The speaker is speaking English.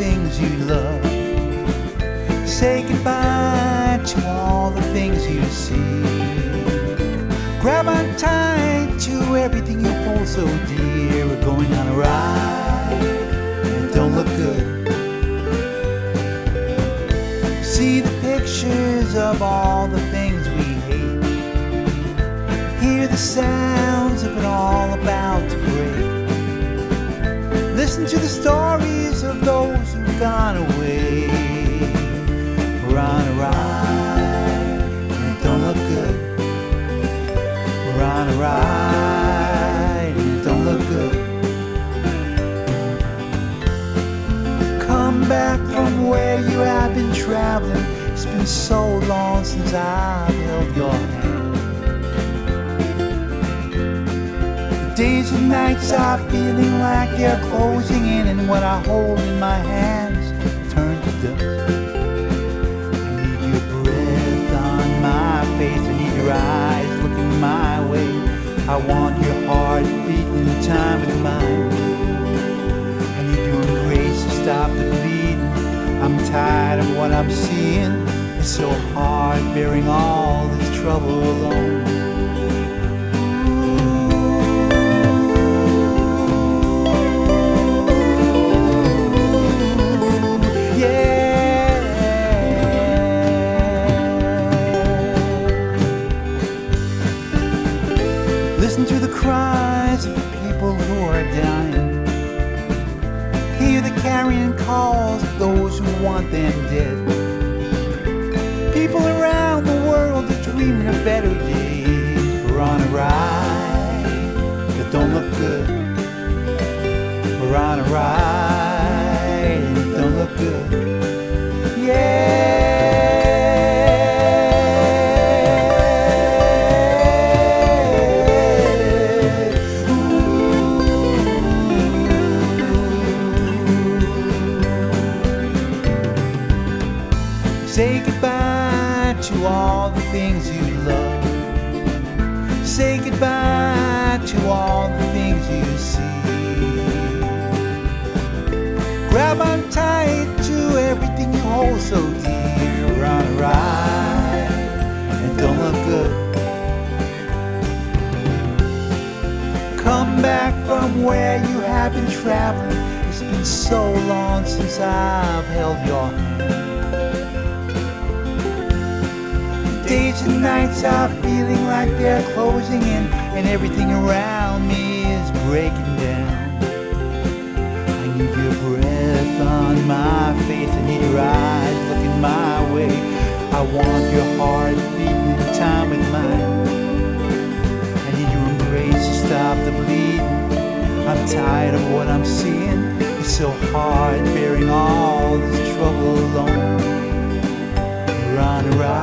things you love. Say goodbye to all the things you see. Grab on tight to everything you hold so dear. We're going on a ride, and it don't look good. See the pictures of all the things we hate. Hear the sounds of it all about to break. Listen to the stories of those who've gone away. We're on a ride, and it don't look good. We're on a ride, and it don't look good. Come back from where you have been traveling. It's been so long since I've held your hand. The days and nights are feeling like they're closing in, and what I hold in my hands turn to dust. I need your breath on my face, I need your eyes looking my way. I want your heart beating in time with mine. I need your embrace to stop the bleeding. I'm tired of what I'm seeing. It's so hard bearing all this trouble alone. Listen to the cries of the people who are dying. Hear the carrion calls of those who want them dead. People around the world are dreaming of better days. We're on a ride that don't look good. We're on a ride that don't look good. Yeah. Say goodbye to all the things you love. Say goodbye to all the things you see. Grab on tight to everything you hold so dear. We're on a ride, and it don't look good. Come back from where you have been traveling. It's been so long since I've held your hand. Days and nights are feeling like they're closing in, and everything around me is breaking down. I need your breath on my face, I need your eyes looking my way. I want your heart beating in time with mine. I need your embrace to stop the bleeding. I'm tired of what I'm seeing. It's so hard bearing all this trouble alone. We're on a ride.